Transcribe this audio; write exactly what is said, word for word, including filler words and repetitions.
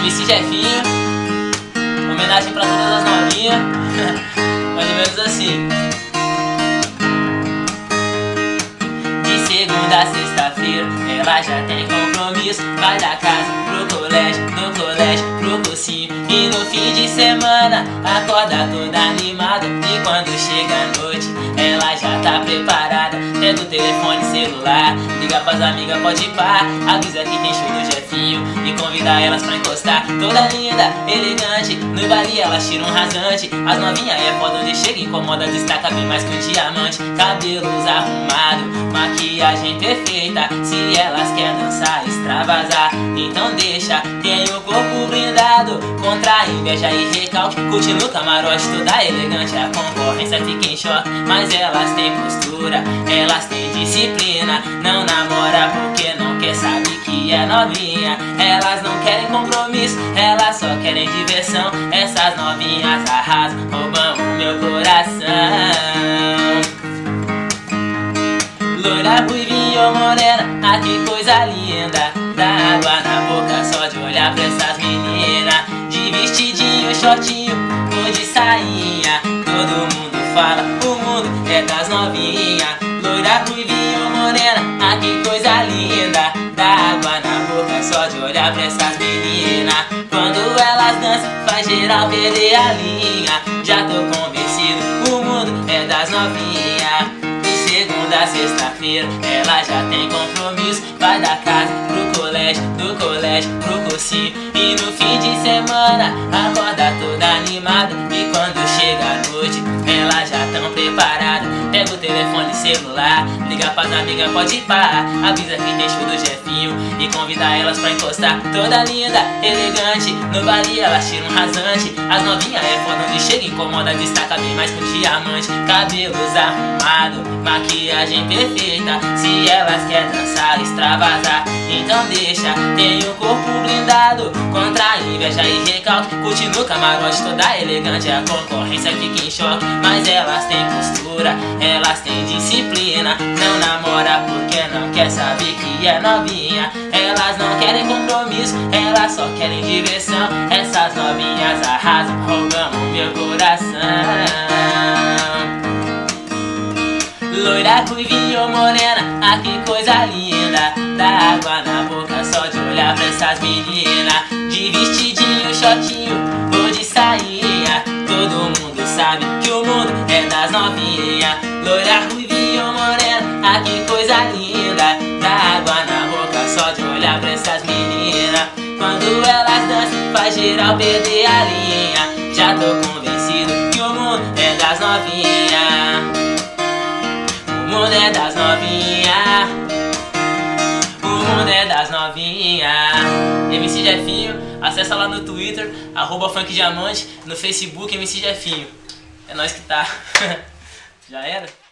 M C Jefinho, homenagem pra todas as novinhas. Mais ou menos assim. De segunda a sexta-feira ela já tem compromisso. Vai da casa pro colégio, do colégio pro cursinho. E no fim de semana acorda toda animada. E quando chega a noite ela já tá preparada. Pega o telefone celular, liga pras amigas, pode ir pá. Avisa que tem show do Jefinho e convida elas pra encostar. Toda linda, elegante, no baile elas tiram um rasante. As novinhas é foda, onde chega incomoda, destaca bem mais que um diamante. Cabelos arrumados, maquiagem perfeita. Se elas querem dançar, extravasar, então deixa. Tem o corpo blindado contra a inveja e recalque. Curte no camarote, toda elegante, a concorrência fica em choque. Mas elas têm postura, elas têm disciplina. Não namora porque não quer, sabe que é novinha. Elas não querem compromisso, elas só querem diversão. Essas novinhas arrasam, roubam o meu coração. Loira, ruivinha ou morena, ah que coisa linda. Dá água na boca só de olhar pra essas meninas. De vestidinho, shortinho ou de sainha, todo mundo fala, o mundo é das novinhas. Loira, ruivinha ou morena, ah que coisa linda. Dá água na boca só de olhar pra essas meninas. Quando elas dançam faz geral perder a linha. Já tô convencido, o mundo é das novinhas. Segunda a sexta-feira ela já tem compromisso. Vai da casa pro colégio, do colégio pro cursinho. E no fim de semana acorda toda animada. E quando chega a noite elas já tão preparadas. Pega o telefone celular, liga pras amigas, pode ir pá. Avisa que tem show do Jefinho e convida elas pra encostar. Toda linda, elegante, no baile elas tiram um rasante. As novinhas é foda, onde chega incomoda, destaca bem mais que um diamante. Cabelos arrumados, maquiagem perfeita. Se elas querem dançar, extravasar, então deixa. Tem o corpo blindado contra a inveja e recalque. Curte no camarote, toda elegante, a concorrência fica em choque. Mas elas têm postura, elas têm disciplina. Não namora porque não quer, saber que é novinha. Elas não querem compromisso, elas só querem diversão. Essas novinhas arrasam, roubam o meu coração. Loira, ruivinha ou morena, ah que coisa linda. Dá água na boca só de olhar pra essas meninas. De vestidinho, shortinho ou de sainha, todo mundo sabe que o mundo é das novinhas. Loira, ruivinha ou morena, ah que coisa linda. Dá água na boca só de olhar pra essas meninas. Quando elas dançam faz geral perder a linha. Já tô convencido que o mundo é das novinhas. O mundo é das novinhas. O mundo é das novinhas. M C Jefinho, acessa lá no Twitter, arroba Funk Diamante, no Facebook M C Jefinho. É nóis que tá. Já era?